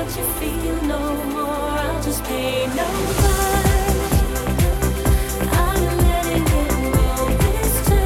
what you feel no more. I'll just pay no